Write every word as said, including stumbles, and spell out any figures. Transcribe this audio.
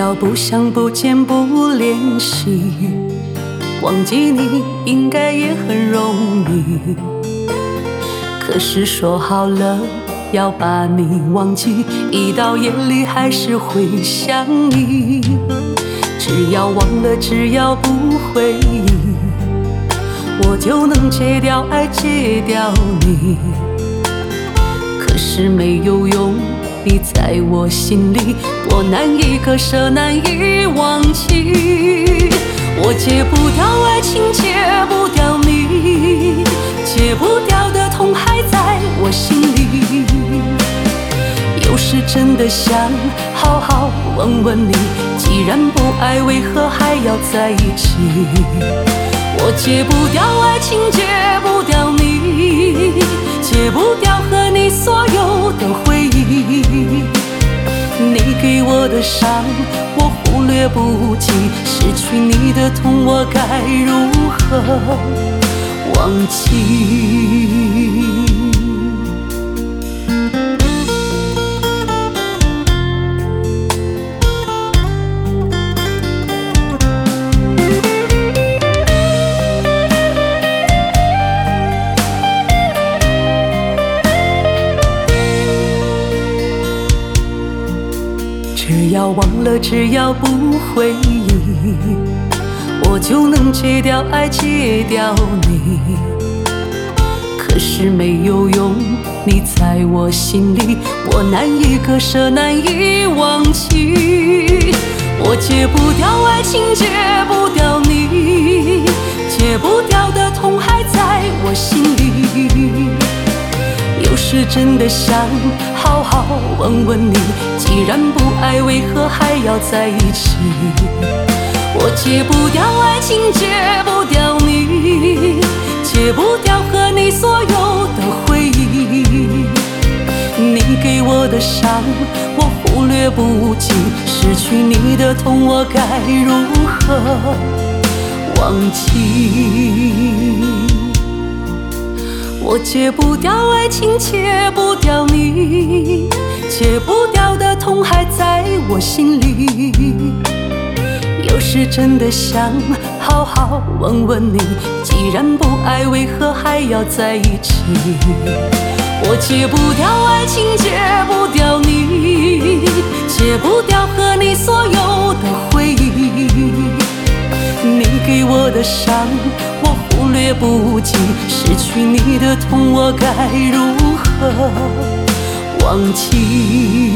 要不想不见不联系，忘记你应该也很容易。可是说好了要把你忘记，一到夜里还是会想你。只要忘了，只要不回忆，我就能戒掉爱，戒掉你。可是没有用，你在我心里，我难以割舍，难以忘记。我戒不掉爱情，戒不掉你，戒不掉的痛还在我心里。有时真的想好好问问你，既然不爱，为何还要在一起？我戒不掉爱情，戒不掉你，戒不掉和你所有的回忆。你给我的伤我忽略不计，失去你的痛我该如何忘记？只要忘了，只要不回忆，我就能戒掉爱，戒掉你。可是没有用，你在我心里，我难以割舍，难以忘记。我戒不掉爱情，戒不掉你，戒不掉的痛还在我心里。有时真的想好好问问你，既然不爱，为何还要在一起？我戒不掉爱情，戒不掉你，戒不掉和你所有的回忆。你给我的伤我忽略不计，失去你的痛我该如何忘记？我戒不掉爱情，戒不掉你，戒不掉的痛还在我心里。有时真的想好好问问你，既然不爱，为何还要在一起？我戒不掉爱情，戒不掉你，戒不掉和你所有的回忆。你给我的伤我忽略不计，失去你的痛我该如何忘记？